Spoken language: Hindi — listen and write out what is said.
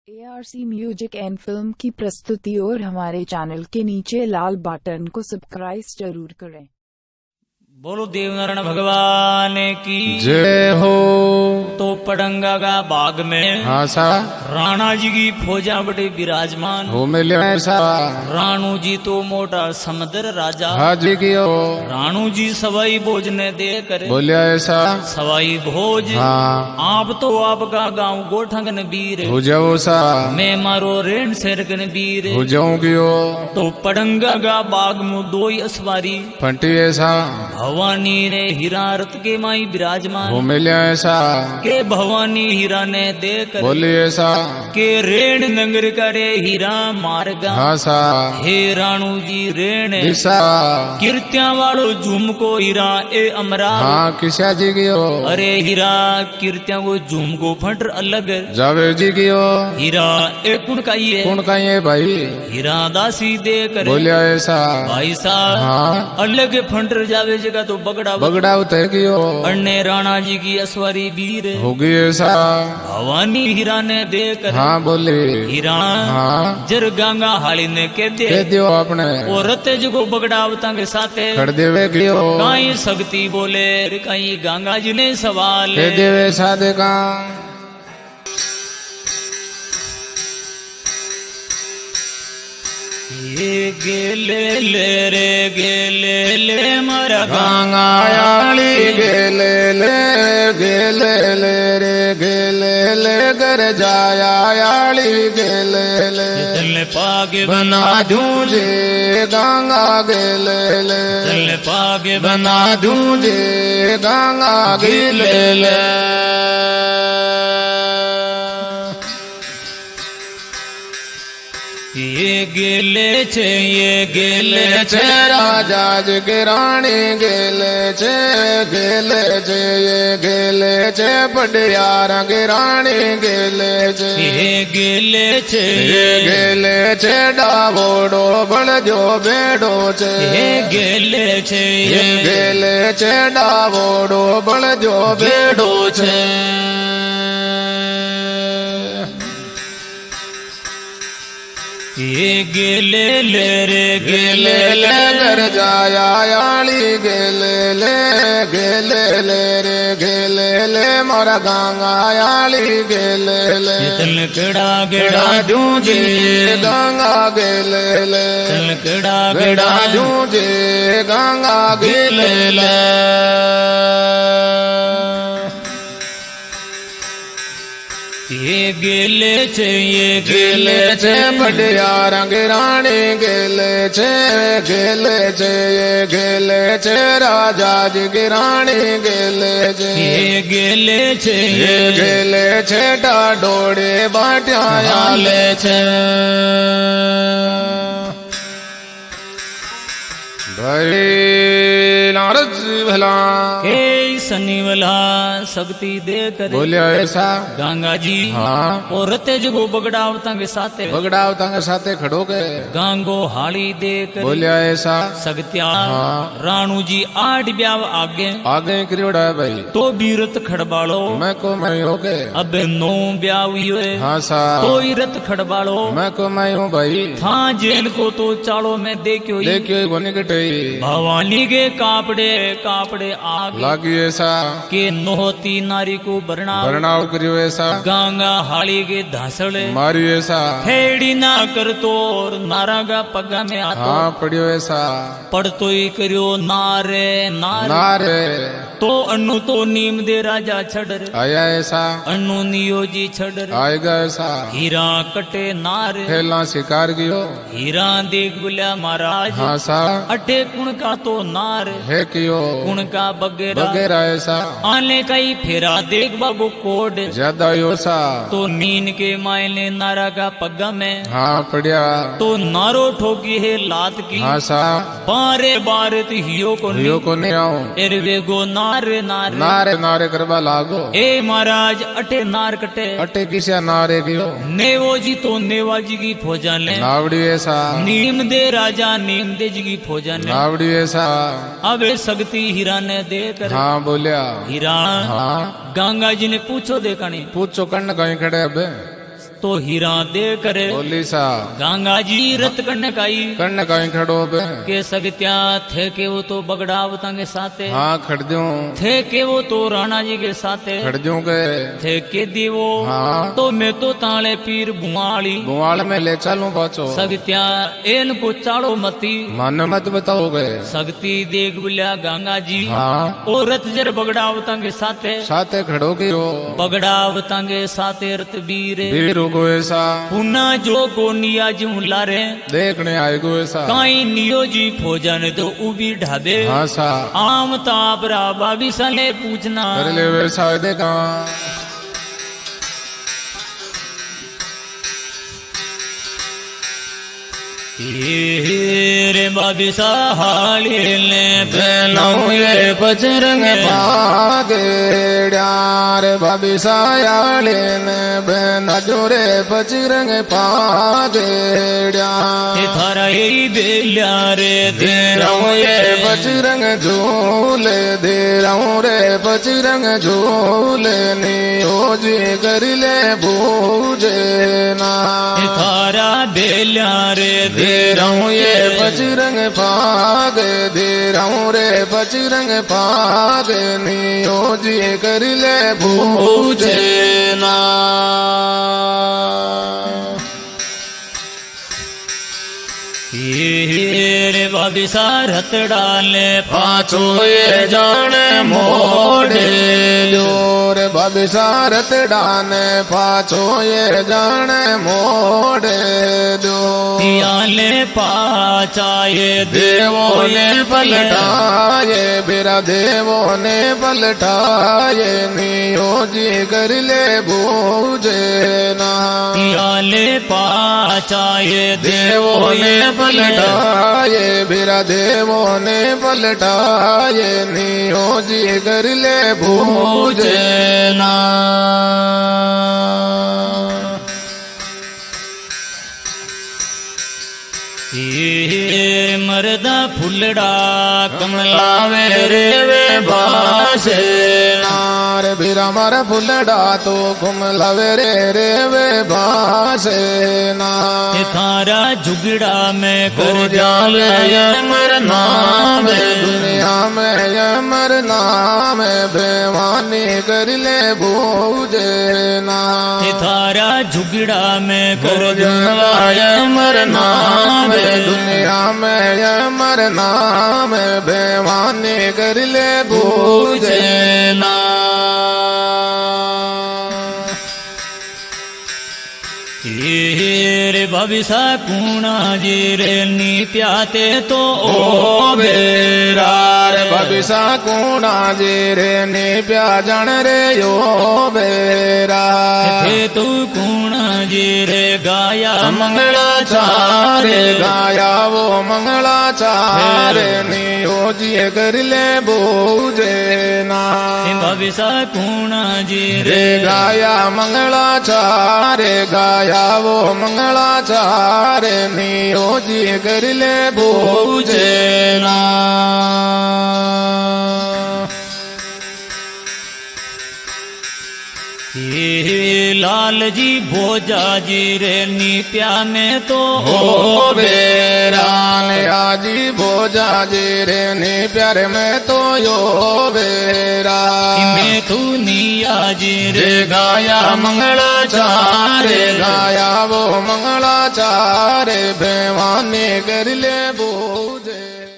ARC म्यूजिक एंड फिल्म की प्रस्तुति और हमारे चैनल के नीचे लाल बटन को सब्सक्राइब जरूर करें। बोलो देवनारायण भगवान की जय हो। तो पडंगा का बाग में हाँ सा राणा जी की फौजा बड़े विराजमान हो मिले ऐसा राणू जी तो मोटा समुद्र राजा हाँ जी की हो राणू जी सवाई भोज ने दे करे बोलिया ऐसा सवाई भोज हाँ आप तो आपका गांव गोठंगन वीर हो जाओ सा मैं मारो रेण सेरकन वीर हो जाऊं की हो तो पडंगा का बाग में दो ही असवारी फंटी ऐसा भवानी रे हीरा रथ के माई विराजमान हो मिले ऐसा के भवानी हीरा ने देकर बोली ऐसा के रेण नंगर करे हीरा मार्गा हाँ सा हे राणू जी रेण दिशा कीर्तिया वालो झुमको हीरा ए अमरा हाँ किसा जी की हो अरे हीरा कीर्तिया को झुमको फटर अलग जावेद जी की हो हीरा ए कुण का ये कौन का ये भाई हीरा दासी दे करे बोलिया ऐसा भाई साहब हाँ अलग फंटर जावे जगह तो बगड़ा बगड़ा उतर की हो अन्य राणा जी की असवारी वीर होगी ऐसा भवानी हीरा ने दे कर हाँ बोली हीरा हाँ जर गंगा हाली ने कह दे कह दियो आपने और रते जो बगड़ावता के साथ कर देवे की हो काई शक्ति बोले कहीं गंगा जी ने सवाल कह देवे सादे का ये गेले ले रे गेले ले मरा गंगायाली गेले ले रे गेले ले कर जाया याली गेले ले चल पागे बना दूजे गंगा गेले ले चल पागे बना दूजे गंगा गेले ले ये गेले छे राजा जी की रानी गेले छे ये गेले छे पटियार की रानी गेले छे ये गेले छे डाबोडो बड़ जो बेडो छे ये गेले छे डाबोडो बड़ जो बेडो छे ये गेले ले रे गेले ले कर जाया याली गेले ले रे गेले ले मोरा गंगा याली गेले ले तल केड़ा गेड़ा दूजे गंगा गेले ले तल केड़ा गेड़ा दूजे गंगा गेले ले ये गेले छे पटियार की रानी गेले छे ये गेले छे राजा जी की रानी गेले छे ये गेले छे डाडोड़े बाटिया आले छे भले नारद भला हे सनी वाला शक्ति दे कर बोलिया ऐसा गंगा जी हाँ और रते जो बगड़ावता के साथ बगड़ावता के साथे खड़ो के गांगो हाली दे कर बोलिया ऐसा सगत्या हाँ। राणू जी 8 ब्याव आगे आगे क्रियोड़ा है भाई तो बीरत खड़बाड़ो मैं को मैं हो के अब 9 ब्याव हुए हाँ सा तो रत खड़बाड़ो मैं को मैं हूँ भाई था जेल को तो चालो में देखियो बनी कटे भवानी के कापड़े कापड़े आग लागी ऐसा के नोहती नारी को बरनाव करियो ऐसा गंगा हाली के धासड़े मारी ऐसा खेड़ी ना कर तो नारागा पगा में आतो हाँ पड़ियो ऐसा पढ़तो ही करियो नारे नारे नारे तो अनु तो नीम दे राजा छड़र आया ऐसा अनु नियोजी छड़र आएगा ऐसा हीरा कटे नार खेलना शिकार कियो हीरा देख बोलिया महाराज हाँ सा अटे कुण का तो नार है कियो कुण का बगेरा बगैरा ऐसा आने कई फेरा देख बाबू कोड ज्यादा यो सा तो नीन के मायने नारा का पग्गा में हाँ पड़िया तो नारो ठोकी है लात की हाँ सा बारे बारे तो हियो को नहीं आऊं एरवे गो नारे नारे नारे नारे करवा लागो ए महाराज अटे नार कटे अटे किसा नारे कियो नेवो जी तो नेवा जी की फौजा ले नावड़ी ऐसा नीम दे राजा नीम दे जी की फौजा ने नावड़ी ऐसा अब शक्ति हीरा ने दे कर हाँ बोलिया हीरा हाँ गंगा जी ने पूछो देखनी पूछो कर्ण कहीं खड़े अब तो हीरा दे करे बोली सा गंगा जी रत करने काई कन्न कहीं खड़ो पे के सगत्या थे के वो तो बगड़ावता के साथे हाँ खड़ दूं थे के वो तो राणा जी के साथे खड़ दूं के थे के दीवो हाँ। तो मैं तो ताले पीर बुआली बुआल में ले चलूं पाछो सगत्या एन को चाड़ो मती मन मत बताओगे सगती देख बुलिया गंगा जी हाँ और रत जर बगड़ावता के साथे साथे खड़ो की हो बगड़ावता के साथे रत बीरे बीरू को ऐसा पुना जो को निया जू लारे देखने आए को ऐसा काई नियो जी भोजन तो उबी ढाबे हाँ सा आम तापरा बाबी साले पूछना कर ले वैसा देखा रे बाबी साले ने बेनऊ ये बजरंग पागेड़ार बबी सायाले ने बेनजोरे बजरंग पागेड़ा थारा यही बेलिया रे दे रहो ये बजरंग झूले दे रहो रे बजरंग झूले नियो जी कर ले बूझे ना थारा बेलिया रे दे रहो ये बजरंग पाग दे रहो रे बजरंग पाग नियो जी कर ले बूझे ना रे बाबी सारत डाले पाछो ये जान मोड़े जोर बबिसारत डाने पाछो ये जान मोड़े दो पियाले पाचाए देवो ने पलटाए बिरा देवो ने पलटाए नियो जी कर ले बूझे ना पियाले पाचाए देवो ने पलटाए बिरा देवो ने पलटाए नियो जी कर ले बूझे ना मरदा फुलड़ा कमला वे वे बासे नार बिरा मर फुलड़ा तो कमला रे वे बासे ना थारा झुगड़ा में कर जावे यमर नाम दुनिया में यमर नाम बेवानी कर ले बूझे ना थारा झुगड़ा में कर जावे यमर नाम दुनिया में यमर नाम बेवानी कर ले बूझे ना रे भविष्य कूणा जी रे नी प्याते तो ओ बेरार भविष्य कूणा जी रे नी प्या जन रे यो बेरा थे तू कूणा जी रे गाया मंगलाचारे गाया वो मंगलाचारे नियो जी कर ले बूझे ना भविष्य कूणा जी रे गाया मंगलाचारे गाया वो मंगलाचारे नियो जी कर ले बूझे ना लाल जी भोजा जी रे नी प्या में तो हो बेरान आजी भोजा जी रे नी प्यारे में तो यो बेरा में तू निया जी रे गाया मंगलाचारे गाया वो मंगलाचारे बेवानी कर ले बूझे।